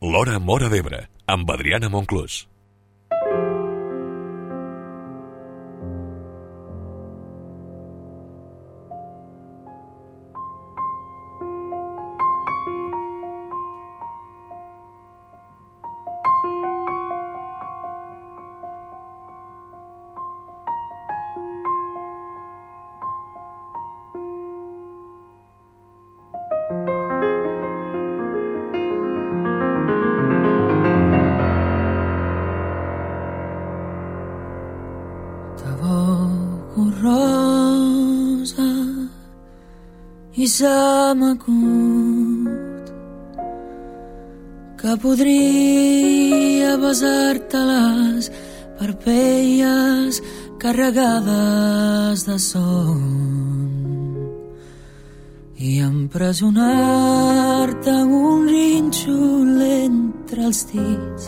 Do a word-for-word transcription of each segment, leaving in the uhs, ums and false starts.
L'Hora Móra d'Ebre, amb Adriana Monclús. I se m'acut que podria besar-te les parpelles carregades de son i empresonar-te en un rínxol entre els dits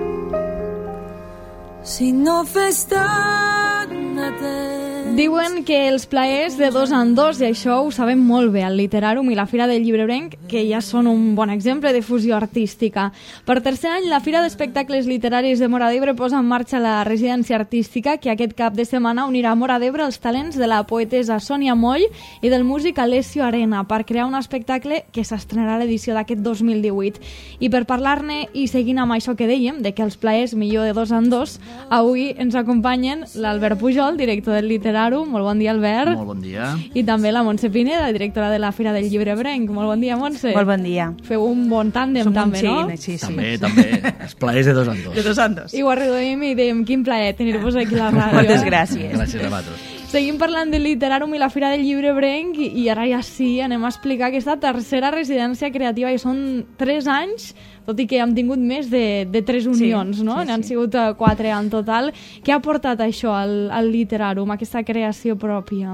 si no fes tant de temps. Diuen que els plaers de dos en dos, i això ho sabem molt bé, el Literàrum i la Fira del Llibrebrenc, que ja són un bon exemple de fusió artística. Per tercer any, la Fira d'Espectacles Literaris de Móra d'Ebre posa en marxa la residència artística que aquest cap de setmana unirà a Móra d'Ebre els talents de la poetessa Sònia Moll i del músic Alessio Arena per crear un espectacle que s'estrenarà a l'edició d'aquest dos mil divuit. I per parlar-ne i seguint amb això que dèiem, de que els plaers millor de dos en dos, avui ens acompanyen l'Albert Pujol, director del Literàrum. Molt bon dia, Albert. Molt bon dia. I també la Montse Pineda, directora de la Fira del Llibrebrenc. Molt bon dia, Montse. Molt bon dia. Feu un bon tàndem, Som també, no? Sí, sí. També, també. Els plaers de dos en dos. De dos en dos. I ho arredoem i dèiem, quin plaer tenir-vos aquí a la ràdio. Moltes eh? gràcies. Gràcies a vosaltres. Seguim parlant del Literàrum i la Fira del Llibrebrenc i, i ara ja sí, anem a explicar aquesta tercera residència creativa i són tres anys, tot i que hem tingut més de, de tres unions, sí, no? Sí, N'han sí. sigut uh, quatre en total. Què ha portat això al, al Literàrum, aquesta creació pròpia?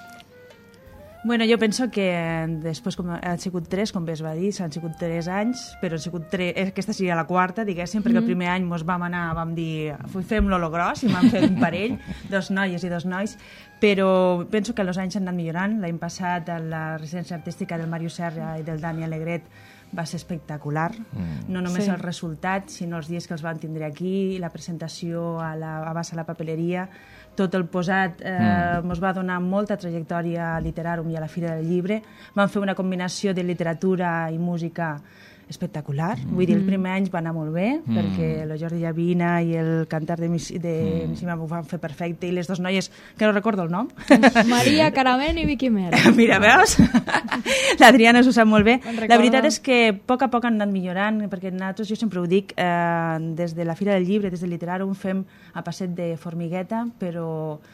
Bueno, jo penso que després com han sigut tres, com bé es va dir, s'han sigut tres anys, però han sigut tres, aquesta seria la quarta, diguéssim, perquè mm. el primer any mos vam anar, vam dir, fem-lo lo gros, i vam fer un parell, dos noies i dos nois, però penso que els anys han anat millorant. L'any passat a la residència artística del Màrius Serra i del Dani Alegret va ser espectacular, mm. no només sí. el resultat, sinó els dies que els van tindre aquí, la presentació a, la, a base a la papeleria, tot el posat eh, mm. mos va donar molta trajectòria a Literàrum i a la Fira del Llibre. Vam fer una combinació de literatura i música espectacular. Mm. Vull dir, el primer any va anar molt bé, mm. perquè el Jordi Llavina i el cantar de, Mis, de mm. Missima ho van fer perfecte, i les dues noies, que no recordo el nom. Maria Caravent i Vicky Mer. Mira, veus? L'Adriana s'ho sap molt bé. La veritat és que a poc a poc han anat millorant, perquè nosaltres, jo sempre ho dic, eh, des de la Fira del Llibre, des del Literàrum, fem a passet de formigueta, però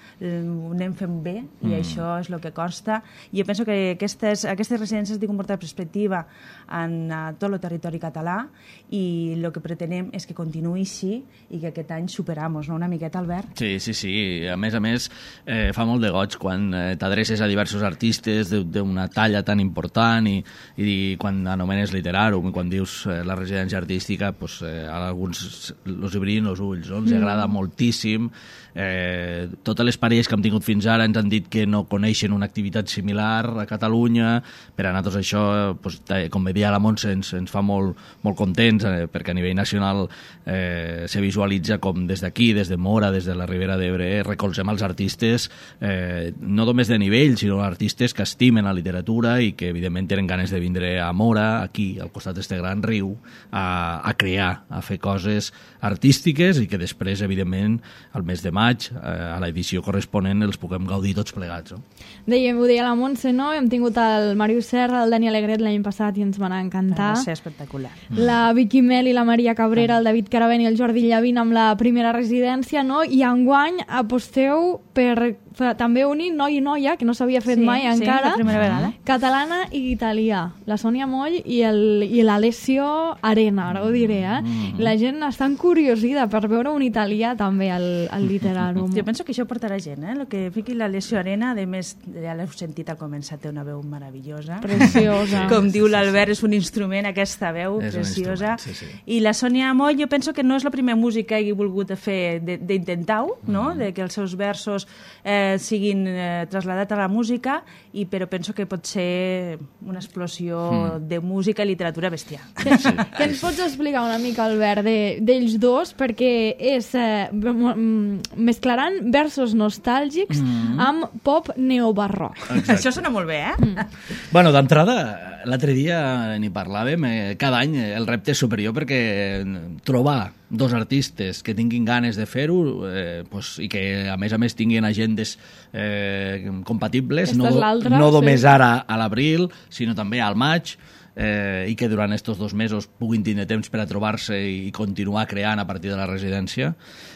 ho anem fent bé, i mm. això és el que costa. I jo penso que aquestes, aquestes residències de comportar perspectiva en uh, tot el territori català, i el que pretenem és que continuï així i que aquest any superamos, no? Una miqueta, Albert? Sí, sí, sí. A més a més, eh, fa molt de goig quan eh, t'adreces a diversos artistes d'una talla tan important i, i quan anomenes Literàrum i quan dius eh, la residència artística, pues, eh, a alguns els brillen els ulls, no? Els mm. agrada moltíssim. Eh, totes les parelles que hem tingut fins ara ens han dit que no coneixen una activitat similar a Catalunya. Per a nosaltres això, pues, com bé dia la Montse, ens, ens fa molt, molt contents, eh, perquè a nivell nacional eh, se visualitza com des d'aquí, des de Móra, des de la Ribera d'Ebre, recolzem els artistes, eh, no només de nivell, sinó artistes que estimen la literatura i que evidentment tenen ganes de vindre a Móra, aquí, al costat d'este gran riu, a, a crear, a fer coses artístiques i que després, evidentment, al mes de maig, eh, a l'edició corresponent, els puguem gaudir tots plegats. No? Dèiem, ho deia la Montse, no? Hem tingut el Màrius Serra, el Dani Alegret l'any passat i ens van encantar. Va ser espectacular. La Vicky Mel i la Maria Cabrera, el David Caravent i el Jordi Llavina amb la primera residència, no? I enguany aposteu per també unir noi i noia, que no s'havia fet sí, mai sí, encara, la primera vegada. Catalana i italià, la Sònia Moll i el- i l'Alessio Arena, ara ho diré, eh? Mm. La gent està encuriosida per veure un italià també al, al Literàrum. Jo penso que això portarà gent, eh? El que fiqui l'Alessio Arena, a més, ja l'heu sentit al començar, té una veu meravellosa. Preciosa. Com diu l'Albert, és un instrument, aquesta veu És un preciosa. instrument, sí, sí. I la Sònia Moll, jo penso que no és la primera música que hagi volgut fer, de- d'intentar-ho, no? De que els seus versos eh, eh, siguin eh, trasladat a la música, i però penso que pot ser una explosió mm. de música i literatura bestial. Sí. Sí. Que ens pots explicar una mica, Albert, de, d'ells dos, perquè és eh, mesclaran versos nostàlgics mm. amb pop neobarroc. Exacte. Això sona molt bé, eh? Mm. Bueno, d'entrada, l'altre dia n'hi parlàvem, eh, cada any el repte és superior perquè trobar dos artistes que tinguin ganes de fer-ho eh, pues, i que a més a més tinguin agendes eh, compatibles, no, no només sí. ara a l'abril, sinó també al maig, eh, i que durant aquests dos mesos puguin tindre temps per a trobar-se i continuar creant a partir de la residència.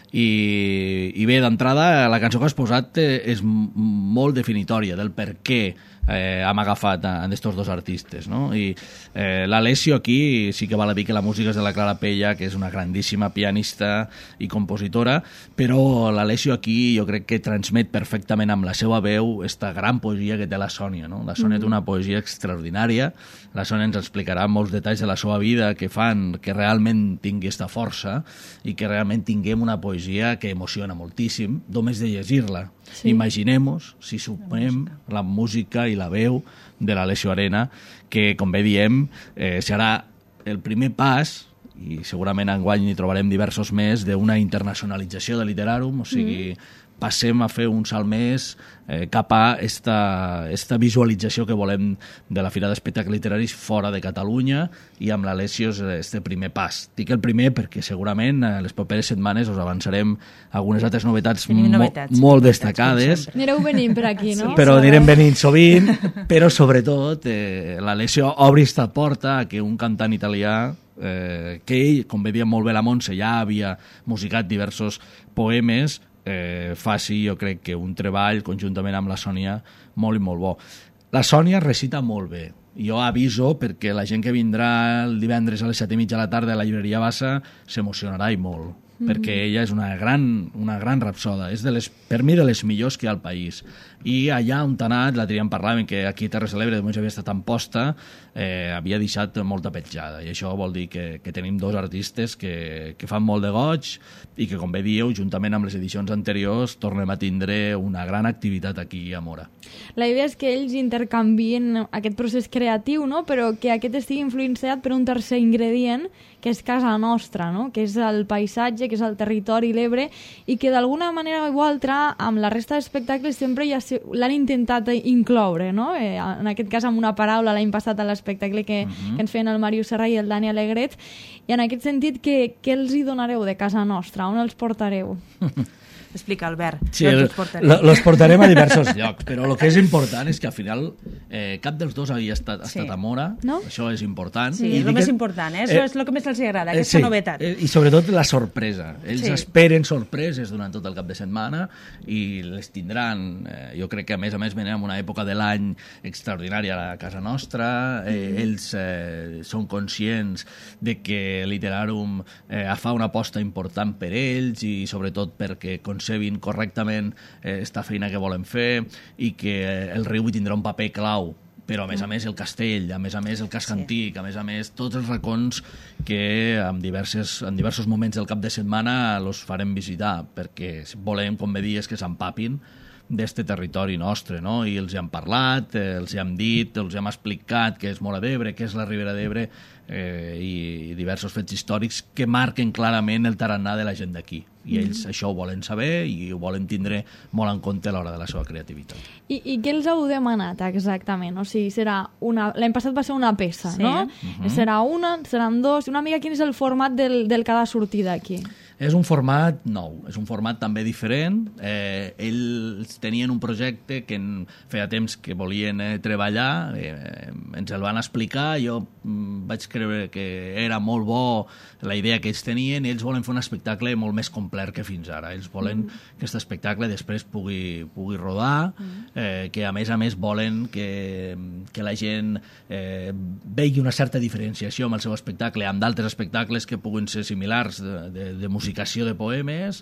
I, i bé, d'entrada, la cançó que has posat eh, és molt definitòria del per què eh, hem agafat en estos dos artistes, no? I eh, l'Alessio aquí sí que val a dir que la música és de la Clara Pella, que és una grandíssima pianista i compositora, però l'Alessio aquí jo crec que transmet perfectament amb la seva veu esta gran poesia que té la Sònia, no? La Sònia mm. té una poesia extraordinària, la Sònia ens explicarà molts detalls de la seva vida que fan que realment tingui esta força i que realment tinguem una poesia que emociona moltíssim, només de llegir-la. Sí. Imaginem-nos si sumem la música i la veu de l'Alessio Arena, que, com bé diem, eh, serà el primer pas, i segurament enguany hi trobarem diversos més, d'una internacionalització de Literàrum, o sigui, mm. passem a fer un salt més eh, cap a esta, esta visualització que volem de la Fira d'Espectacles Literaris fora de Catalunya, i amb l'Alessio és este primer pas. Dic el primer perquè segurament eh, les properes setmanes us avançarem algunes altres novetats, novetats mo molt destacades. Anireu venint per aquí, no? Sí, però anirem venint sovint, però sobretot eh, l'Alessio obri esta porta a que un cantant italià eh, que ell, com bé diem molt bé la Montse, ja havia musicat diversos poemes, Eh, faci, jo crec que un treball conjuntament amb la Sònia molt i molt bo. La Sònia recita molt bé. Jo aviso perquè la gent que vindrà el divendres a les set i mitja de la tarda a la llibreria Bassa s'emocionarà i molt, mm-hmm. perquè ella és una gran, una gran rapsoda, és de les, per mi de les millors que hi ha al país. I allà on t'ha anat, l'altre dia en parlàvem, que aquí a Terres de l'Ebre només havia estat tan posta, eh, havia deixat molta petjada, i això vol dir que, que tenim dos artistes que, que fan molt de goig i que, com bé dieu, juntament amb les edicions anteriors, tornem a tindre una gran activitat aquí a Mora. La idea és que ells intercanvien aquest procés creatiu, no? Però que aquest estigui influenciat per un tercer ingredient, que és casa nostra, no? Que és el paisatge, que és el territori, l'Ebre, i que d'alguna manera o altra, amb la resta d'espectacles sempre ja l'han intentat incloure, no? Eh, en aquest cas amb una paraula l'any passat a l'espectacle que, uh-huh. que ens feien el Màrius Serra i el Dani Alegret, i en aquest sentit, què, què els hi donareu de casa nostra? On els portareu? Explica, Albert. Sí, els portarem. los portarem a diversos llocs, però el que és important és que al final eh, cap dels dos havia estat, sí. estat a Mora, no? Això és important. Sí, és el més important, eh? Això eh, és el que més els agrada, aquesta sí, novetat. Eh, I sobretot la sorpresa. Ells sí. esperen sorpreses durant tot el cap de setmana i les tindran. Eh, jo crec que a més a més venim en una època de l'any extraordinària a casa nostra. Eh, mm. Ells eh, són conscients de que Literàrum eh, fa una aposta important per ells i sobretot perquè concebin correctament eh, esta feina que volen fer i que eh, el riu hi tindrà un paper clau, però a més a més el castell, a més a més el casc sí. antic, a més a més tots els racons que en, diverses, en diversos moments del cap de setmana los farem visitar, perquè volem, com bé dies, que s'empapin d'este territori nostre, no? I els hi hem parlat, eh, els hi hem dit, els hi hem explicat què és Móra d'Ebre, què és la Ribera d'Ebre, eh, i, i diversos fets històrics que marquen clarament el tarannà de la gent d'aquí. I ells mm. això ho volen saber i ho volen tindre molt en compte a l'hora de la seva creativitat. I, i què els heu demanat exactament? O sigui, serà una... L'any passat va ser una peça, sí. no? Mm-hmm. Serà una, seran dos... Una mica quin és el format del, del que ha de sortir d'aquí? És un format nou, és un format també diferent. Eh, ells tenien un projecte que en feia temps que volien eh, treballar, eh, ens el van explicar, jo mm, vaig creure que era molt bo la idea que ells tenien, i ells volen fer un espectacle molt més complet que fins ara. Ells volen mm. que aquest espectacle després pugui, pugui rodar, mm. eh, que a més a més volen que, que la gent eh, vegi una certa diferenciació amb el seu espectacle, amb d'altres espectacles que puguin ser similars de, de, de musicació de poemes,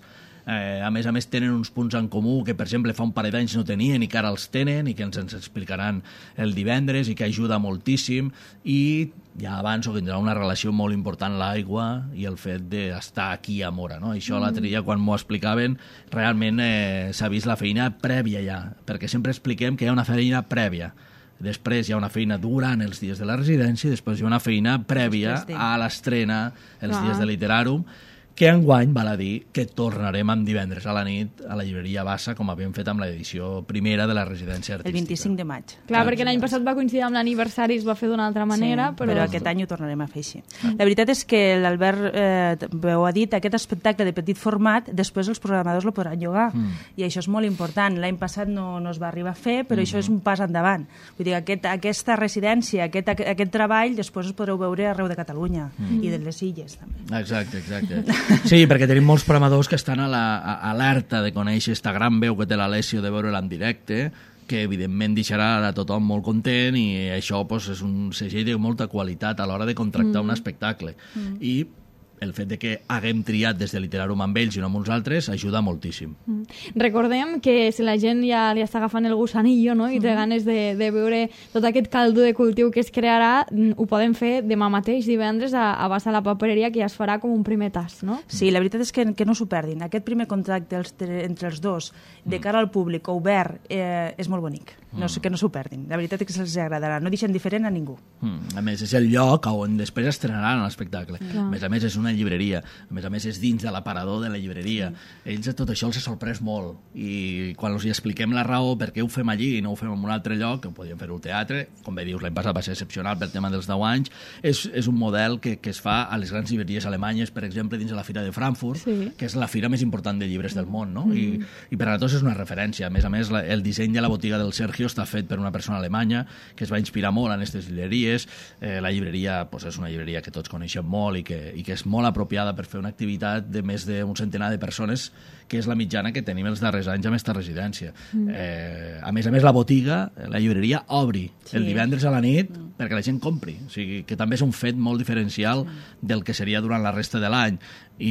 Eh, a més a més tenen uns punts en comú que, per exemple, fa un parell d'anys no tenien i que ara els tenen i que ens, ens explicaran el divendres i que ajuda moltíssim. I ja avanço que tindrà una relació molt important l'aigua i el fet d'estar aquí a Móra, no? Això mm. l'altre dia, quan m'ho explicaven, realment eh, s'ha vist la feina prèvia ja, perquè sempre expliquem que hi ha una feina prèvia. Després hi ha una feina durant els dies de la residència i després hi ha una feina prèvia a l'estrena els ah. dies de Literàrum, que enguany val a dir que tornarem amb divendres a la nit a la llibreria Bassa, com havíem fet amb l'edició primera de la residència artística. El vint-i-cinc de maig. Clar, perquè l'any passat va coincidir amb l'aniversari, es va fer d'una altra manera, sí, però... però aquest any ho tornarem a fer així. La veritat és que l'Albert eh, ho ha dit, aquest espectacle de petit format, després els programadors lo podran llogar, mm. i això és molt important. L'any passat no, no es va arribar a fer, però mm. això és un pas endavant. Vull dir, aquest, aquesta residència, aquest, aquest treball, després es podreu veure arreu de Catalunya mm. i de les illes, també. Exacte, exacte. Sí, perquè tenim molts programadors que estan a l'alerta de conèixer aquesta gran veu que té l'Alessio de veure-la en directe, que evidentment deixarà a tothom molt content i això pues, és un segell de molta qualitat a l'hora de contractar mm. un espectacle. Mm. I el fet de que haguem triat des de Literàrum amb ells i no amb uns altres ajuda moltíssim. Mm. Recordem que si la gent ja li està agafant el gusanillo, no?, i té mm. ganes de, de veure tot aquest caldo de cultiu que es crearà, ho poden fer demà mateix, divendres, a, a Bassa la Papereria, que ja es farà com un primer tas, no? Sí, la veritat és que, que no s'ho perdin. Aquest primer contacte els, entre els dos, de cara al públic, obert, eh, és molt bonic. No, mm. que no s'ho perdin. La veritat és que se'ls agradarà. No deixen diferent a ningú. Mm. A més, és el lloc on després estrenaran l'espectacle. Mm. A més a més, és una llibreria. A més a més, és dins de l'aparador de la llibreria. Mm. Ells a tot això els ha sorprès molt. I quan els hi expliquem la raó per què ho fem allí i no ho fem en un altre lloc, que podíem fer-ho al teatre, com bé dius, l'any passat va ser excepcional pel tema dels deu anys, és, és un model que, que es fa a les grans llibreries alemanyes, per exemple, dins de la Fira de Frankfurt, sí. que és la fira més important de llibres del món, no? Mm. I, i per a nosaltres és una referència. A més a més, la, el disseny de la botiga del Sergio està fet per una persona alemanya que es va inspirar molt en aquestes llibreries. Eh, la llibreria pues, és una llibreria que tots coneixem molt i que, i que és molt apropiada per fer una activitat de més d'un centenar de persones, que és la mitjana que tenim els darrers anys amb aquesta residència. Mm. Eh, a més a més, la botiga, la llibreria, obri sí. el divendres a la nit mm. perquè la gent compri. O sigui, que també és un fet molt diferencial sí. del que seria durant la resta de l'any.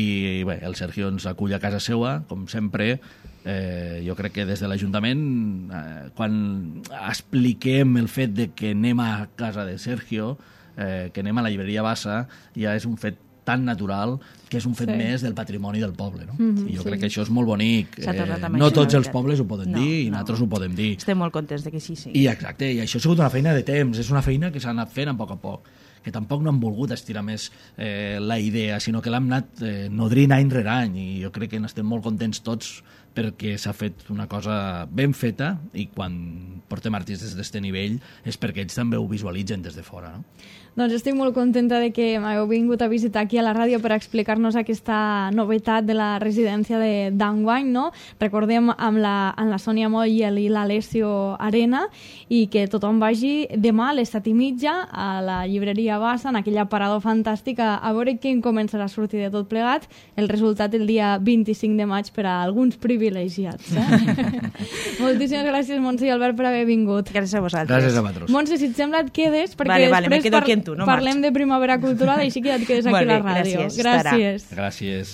I bé, el Sergio ens acull a casa seva, com sempre. Eh, jo crec que des de l'Ajuntament, eh, quan expliquem el fet de que anem a casa de Sergio, eh, que anem a la llibreria Bassa, ja és un fet tan natural que és un fet sí. més del patrimoni del poble. No? Mm-hmm, I jo sí. crec que això és molt bonic. Eh, no tots els pobles ho poden no, dir i no. nosaltres ho podem dir. Estem molt contents de que sí, sí. I exacte, i això ha sigut una feina de temps, és una feina que s'ha anat fent a poc a poc, que tampoc no han volgut estirar més eh, la idea, sinó que l'hem anat eh, nodrint any rere any, i jo crec que n'estem molt contents tots perquè s'ha fet una cosa ben feta, i quan portem artistes d'este nivell és perquè ells també ho visualitzen des de fora. No? Doncs estic molt contenta de que m'heu vingut a visitar aquí a la ràdio per explicar-nos aquesta novetat de la residència d'enguany, no? Recordem amb la, amb la Sònia Moll i l'Alessio Arena, i que tothom vagi demà a les set i mitja a la llibreria Bassa, en aquell aparador fantàstic, a, a veure quin començarà a sortir de tot plegat, el resultat el dia vint-i-cinc de maig per a alguns privilegiats. Eh? Moltíssimes gràcies, Montse i Albert, per haver vingut. Gràcies a vosaltres. Gràcies a vosaltres. Montse, si et sembla, et quedes, perquè vale, vale, després par tu, no parlem marx. de primavera cultural, així que ja et quedes aquí a la ràdio. Gràcies. Gràcies. Gràcies.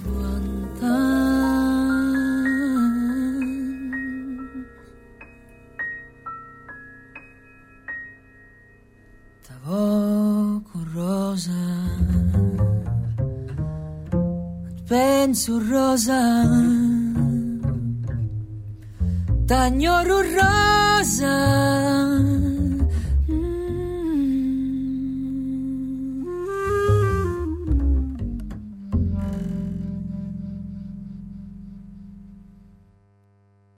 T'aboco, rosa, et penso, rosa, t'enyoro, rosa,